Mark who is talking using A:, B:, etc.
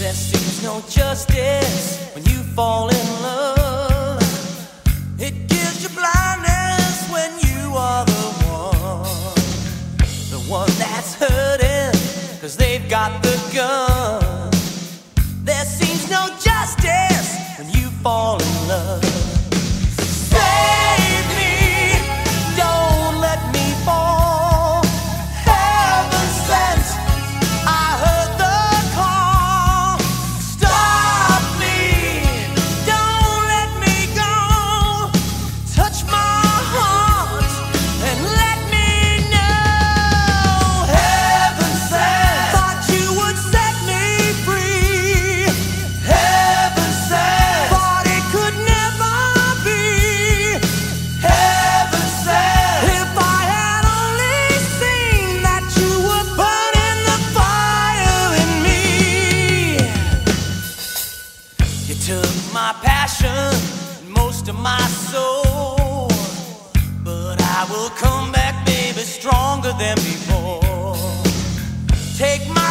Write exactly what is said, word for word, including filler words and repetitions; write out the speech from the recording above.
A: There seems no justice when you fall in love. It gives you blindness when you are the one, the one that's hurting, 'cause they've got the gun. There seems no justice when you fall in love. Save me, don't let me fall. Heaven sent, I heard the call. Stop me, don't let me go. Touch my heart and let me know. Heaven sent, thought you would set me free. Heaven sent, thought it could never be. Heaven sent, if I had only seen that you were burning the fire in me. You took my passion and most of my soul, but I will come back, baby, stronger than before. Take my